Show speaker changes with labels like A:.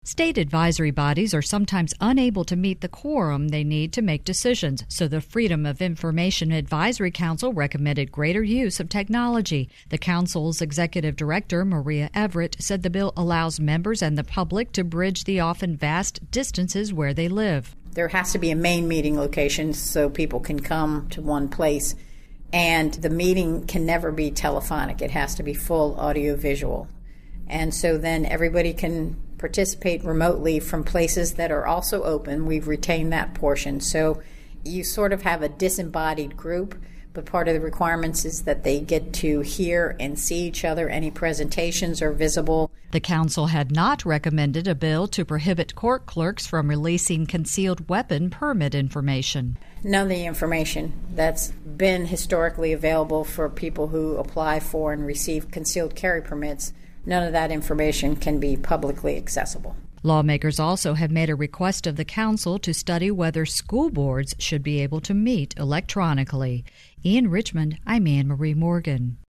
A: State advisory bodies are sometimes unable to meet the quorum they need to make decisions, so the Freedom of Information Advisory Council recommended greater use of technology. The council's executive director, Maria Everett, said the bill allows members and the public to bridge the often vast distances where they live.
B: There has to be a main meeting location so people can come to one place, and the meeting can never be telephonic. It has to be full audio-visual. And so then everybody can participate remotely from places that are also open. We've retained that portion. So you sort of have a disembodied group, but part of the requirements is that they get to hear and see each other. Any presentations are visible.
A: The council had not recommended a bill to prohibit court clerks from releasing concealed weapon permit information.
B: None of the information that's been historically available for people who apply for and receive concealed carry permits, none of that information can be publicly accessible.
A: Lawmakers also have made a request of the council to study whether school boards should be able to meet electronically. In Richmond, I'm Anne Marie Morgan.